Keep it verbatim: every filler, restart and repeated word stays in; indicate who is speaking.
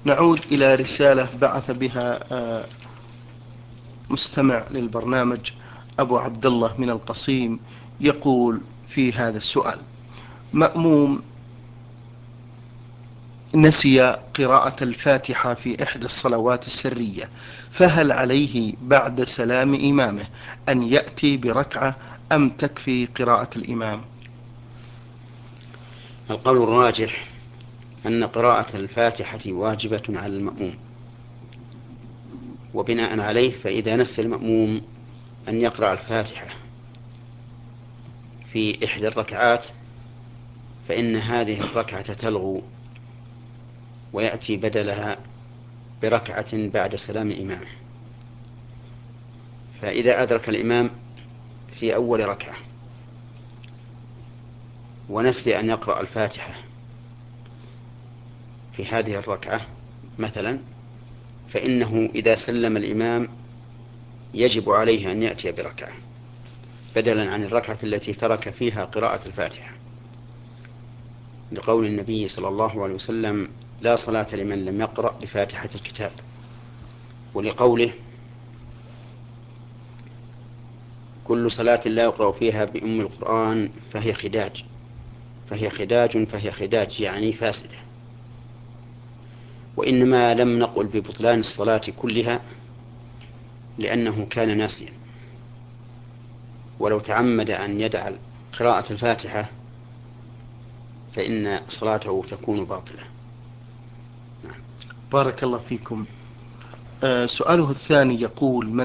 Speaker 1: نعود إلى رسالة بعث بها مستمع للبرنامج أبو عبد الله من القصيم، يقول في هذا السؤال: مأموم نسي قراءة الفاتحة في إحدى الصلوات السرية، فهل عليه بعد سلام إمامه أن يأتي بركعة أم تكفي قراءة الإمام؟
Speaker 2: القول الراجح أن قراءة الفاتحة واجبة على المأموم، وبناء عليه فإذا نسي المأموم أن يقرأ الفاتحة في إحدى الركعات فإن هذه الركعة تلغو ويأتي بدلها بركعة بعد سلام إمامه. فإذا أدرك الإمام في أول ركعة ونسي أن يقرأ الفاتحة في هذه الركعة مثلا، فإنه إذا سلم الإمام يجب عليه أن يأتي بركعة بدلا عن الركعة التي ترك فيها قراءة الفاتحة، لقول النبي صلى الله عليه وسلم: لا صلاة لمن لم يقرأ بفاتحة الكتاب، ولقوله: كل صلاة لا يقرأ فيها بأم القرآن فهي خداج فهي خداج فهي خداج يعني فاسدة. وإنما لم نقل ببطلان الصلاة كلها لأنه كان ناسيا، ولو تعمد أن يدع قراءة الفاتحة فإن صلاته تكون باطلة.
Speaker 1: بارك الله فيكم. آه، سؤاله الثاني يقول: من